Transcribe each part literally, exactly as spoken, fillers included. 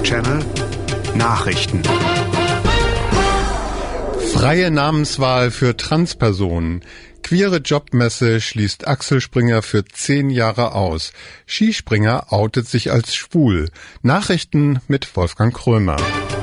Channel Nachrichten. Freie Namenswahl für Transpersonen. Queere Jobmesse schließt Axel Springer für zehn Jahre aus. Skispringer outet sich als schwul. Nachrichten mit Wolfgang Krömer.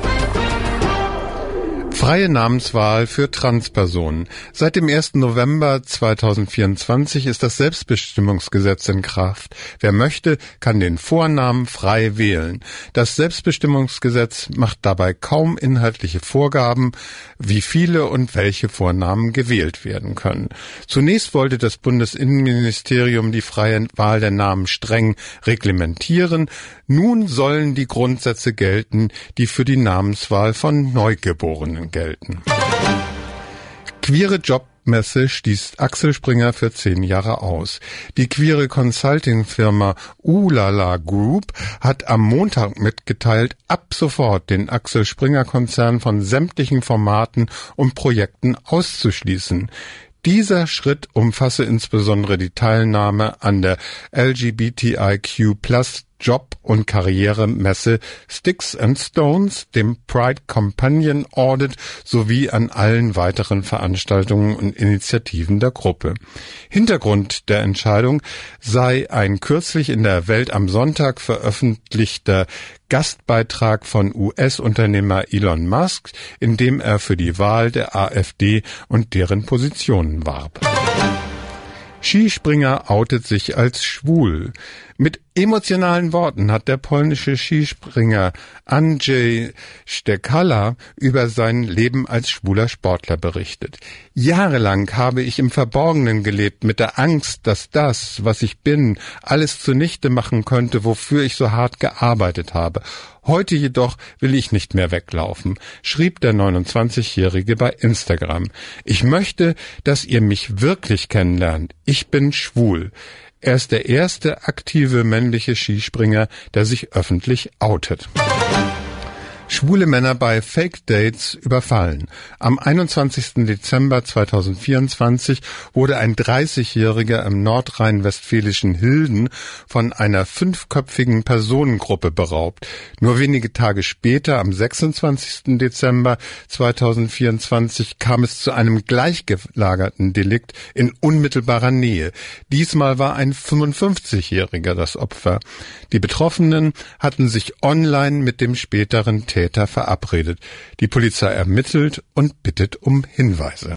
Freie Namenswahl für Transpersonen. Seit dem ersten November zweitausendvierundzwanzig ist das Selbstbestimmungsgesetz in Kraft. Wer möchte, kann den Vornamen frei wählen. Das Selbstbestimmungsgesetz macht dabei kaum inhaltliche Vorgaben, wie viele und welche Vornamen gewählt werden können. Zunächst wollte das Bundesinnenministerium die freie Wahl der Namen streng reglementieren. Nun sollen die Grundsätze gelten, die für die Namenswahl von Neugeborenen gelten. Queere Jobmesse schließt Axel Springer für zehn Jahre aus. Die queere Consulting-Firma Ulala Group hat am Montag mitgeteilt, ab sofort den Axel Springer-Konzern von sämtlichen Formaten und Projekten auszuschließen. Dieser Schritt umfasse insbesondere die Teilnahme an der L G B T I Q Plus Job- und Karrieremesse Sticks and Stones, dem Pride Companion Audit sowie an allen weiteren Veranstaltungen und Initiativen der Gruppe. Hintergrund der Entscheidung sei ein kürzlich in der Welt am Sonntag veröffentlichter Gastbeitrag von U S-Unternehmer Elon Musk, in dem er für die Wahl der AfD und deren Positionen warb. Skispringer outet sich als schwul. Mit emotionalen Worten hat der polnische Skispringer Andrzej Stekala über sein Leben als schwuler Sportler berichtet. Jahrelang habe ich im Verborgenen gelebt, mit der Angst, dass das, was ich bin, alles zunichte machen könnte, wofür ich so hart gearbeitet habe. Heute jedoch will ich nicht mehr weglaufen, schrieb der neunundzwanzigjährige bei Instagram. Ich möchte, dass ihr mich wirklich kennenlernt. Ich bin schwul. Er ist der erste aktive männliche Skispringer, der sich öffentlich outet. Schwule Männer bei Fake Dates überfallen. Am einundzwanzigsten Dezember zweitausendvierundzwanzig wurde ein dreißigjähriger im nordrhein-westfälischen Hilden von einer fünfköpfigen Personengruppe beraubt. Nur wenige Tage später, am sechsundzwanzigsten Dezember zweitausendvierundzwanzig, kam es zu einem gleichgelagerten Delikt in unmittelbarer Nähe. Diesmal war ein fünfundfünfzigjähriger das Opfer. Die Betroffenen hatten sich online mit dem späteren Täter verabredet. Die Polizei ermittelt und bittet um Hinweise.